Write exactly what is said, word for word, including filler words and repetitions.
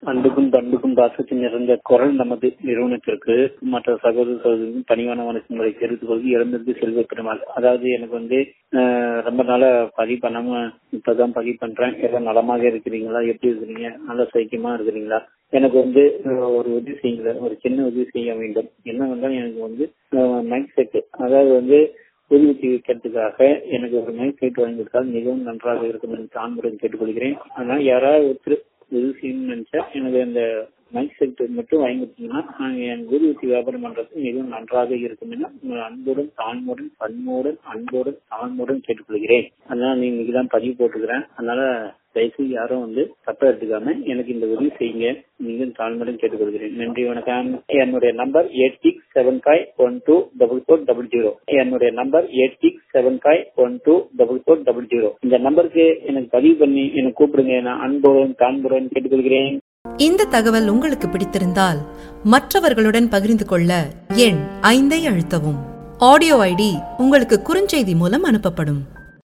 அன்புக்கும் பண்புக்கும் பாசத்தில் நிறைந்த குரல் நமது நிறுவனத்திற்கு மற்ற சகோதர சகோதரிக்கும் பணிவான வணக்கங்களை தெரிவித்துக் கொள்வது இறந்திருக்கு செல்வ பெருமாள். அதாவது எனக்கு வந்து ரொம்ப நாளா பதிவு பண்ணாம இப்பதான் பதிவு பண்றேன். எல்லாம் நலமாக இருக்கிறீங்களா? எப்படி இருக்கிறீங்க? நல்ல சைக்கியமா இருக்கிறீங்களா? எனக்கு வந்து ஒரு உதவி செய்யுங்க, ஒரு சின்ன உதவி செய்ய வேண்டும். என்ன வந்தாலும் எனக்கு வந்து மைக் செட், அதாவது வந்து உதவி வைக்கிறதுக்காக எனக்கு ஒரு மைக் செட் வாங்கி கொடுத்தால் மிகவும் நன்றாக இருக்கும் என்று தான்முடன் கேட்டுக்கொள்கிறேன். அதனால யாராவது ஒருத்தர் உதவி செய்யணும்னு நினைச்சா எனக்கு அந்த மைக் செட் மட்டும் வாங்கி கொடுத்தீங்கன்னா என் குருவத்தி வியாபாரம் பண்றது மிகவும் நன்றாக இருக்கும் என அன்புடன் தாழ்முடன் பன்முடன் அன்புடன் தாழ்முடன் கேட்டுக்கொள்கிறேன். அதனால நீ இன்னைக்குதான் பதிவு போட்டுக்கிறேன். அதனால தயவுசெய்து யாரும் வந்து தப்பா எடுத்துக்காம எனக்கு இந்த உதவி செய்யுங்க, நீங்கள் தாழ்முடன் கேட்டுக்கொள்கிறேன். நன்றி, வணக்கம். என்னுடைய number eight six seven five one two double four double zero. என்னுடைய number eight six seven five one two double four double zero. இந்த நம்பருக்கு எனக்கு பதிவு பண்ணி எனக்கு கூப்பிடுங்க. நான் அன்புடன் தாழ்முடன் கேட்டுக்கொள்கிறேன். இந்த தகவல் உங்களுக்கு பிடித்திருந்தால் மற்றவர்களுடன் பகிர்ந்து கொள்ள எண் ஐந்தை அழுத்தவும். ஆடியோ ஐடி உங்களுக்கு குறுஞ்செய்தி மூலம் அனுப்பப்படும்.